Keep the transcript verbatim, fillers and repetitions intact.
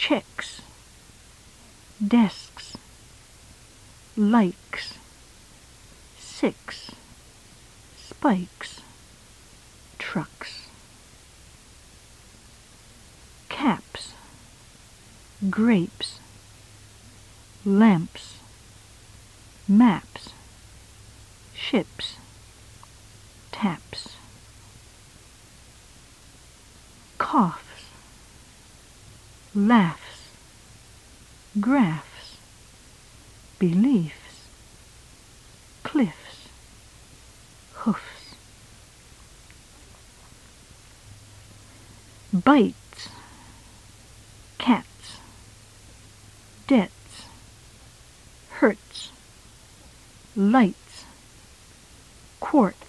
checks, desks, likes, six, spikes, trucks, caps, grapes, lamps, maps, ships, taps, coughs, laughs, graphs, beliefs, cliffs, hoofs, bites, cats, debts, hurts, lights, quartz,